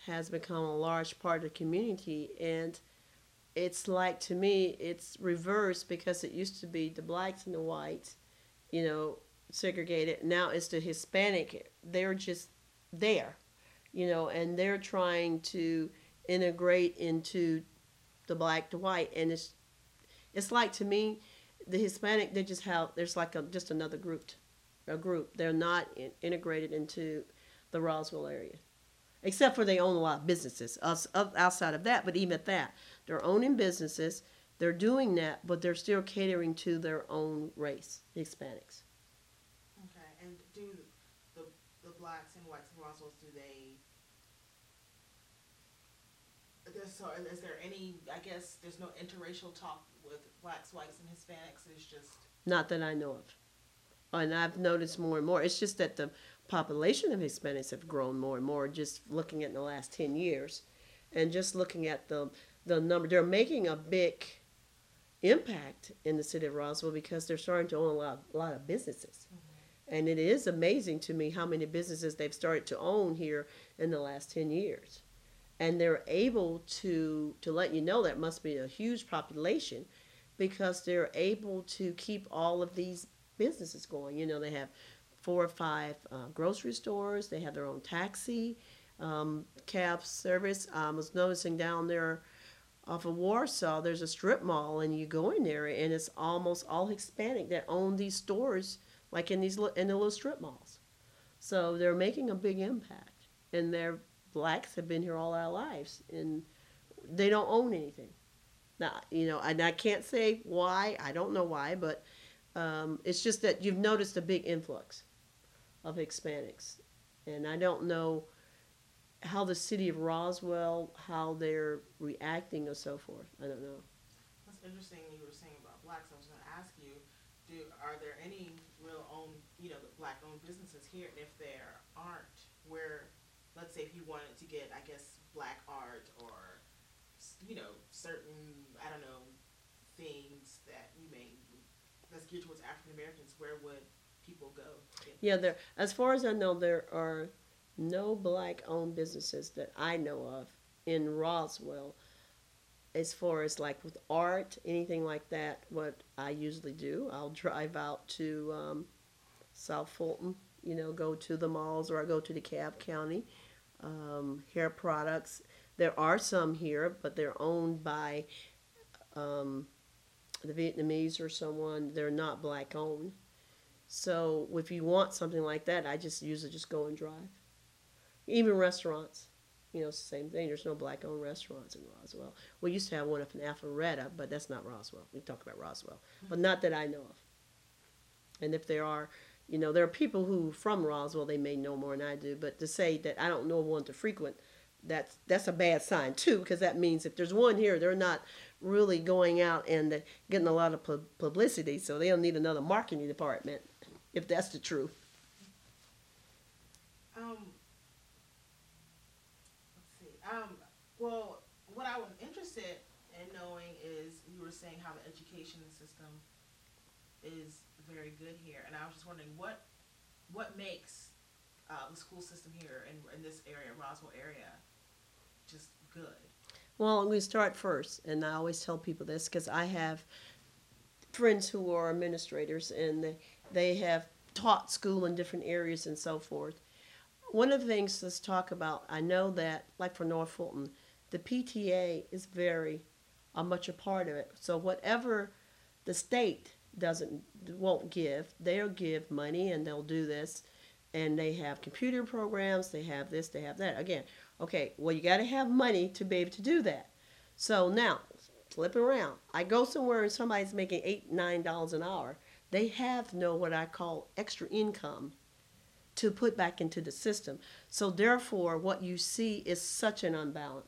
has become a large part of the community, and it's like, to me, it's reversed, because it used to be the blacks and the whites, you know, segregated. Now it's the Hispanic. They're just there, and they're trying to integrate into the black, the white, and it's like, to me, the Hispanic, they just have, there's like just another group. They're not integrated into the Roswell area, except for they own a lot of businesses outside of that. But even at that, they're owning businesses. They're doing that, but they're still catering to their own race, the Hispanics. Okay, and do the the blacks and whites and Roswells, do they? So is there any? I guess there's no interracial talk with blacks, whites, and Hispanics. It's just Not that I know of. And I've noticed more and more. It's just that the population of Hispanics have grown more and more, just looking at in the last 10 years. And just looking at the number, they're making a big impact in the city of Roswell, because they're starting to own a lot of businesses. And it is amazing to me how many businesses they've started to own here in the last 10 years. And they're able to let you know that must be a huge population, because they're able to keep all of these businesses going. They have 4 or 5 grocery stores. They have their own taxi cab service. I was noticing down there off of Warsaw, there's a strip mall, and you go in there, and it's almost all Hispanic that own these stores, like in the little strip malls. So they're making a big impact, and their blacks have been here all our lives, and they don't own anything. Now, and I can't say why. I don't know why, but it's just that you've noticed a big influx of Hispanics, and I don't know how the city of Roswell, how they're reacting or so forth. I don't know. that's interesting. You were saying about blacks. I was going to ask you, are there any real black owned businesses here? And if there aren't, where, let's say, if you wanted to get, I guess, black art or certain, I don't know, things that you may that's geared towards African Americans, where would people go? Yeah, as far as I know, there are no black-owned businesses that I know of in Roswell. As far as like with art, anything like that, what I usually do, I'll drive out to South Fulton, go to the malls, or I go to DeKalb County. Hair products. There are some here, but they're owned by the Vietnamese or someone. They're not black owned. So if you want something like that, I just usually just go and drive. Even restaurants, it's the same thing. There's no black owned restaurants in Roswell. We used to have one up in Alpharetta, but that's not Roswell. We talk about Roswell, but not that I know of. And if there are, there are people who from Roswell, they may know more than I do. But to say that I don't know one to frequent, that's a bad sign too, because that means if there's one here, they're not really going out and getting a lot of publicity, so they'll need another marketing department, if that's the truth. Let's see. Well, what I was interested in knowing is, you were saying how the education system is very good here, and I was just wondering what makes the school system here in this area, Roswell area, just good. Well, I'm going to start first, and I always tell people this because I have friends who are administrators, and they have taught school in different areas and so forth. One of the things, let's talk about, I know that, like for North Fulton, the PTA is very much a part of it. So whatever the state won't give, they'll give money, and they'll do this, and they have computer programs, they have this, they have that. Again, okay, well, you got to have money to be able to do that. So now, flip it around. I go somewhere and somebody's making $8, $9 an hour. They have what I call extra income to put back into the system. So therefore, what you see is such an unbalance.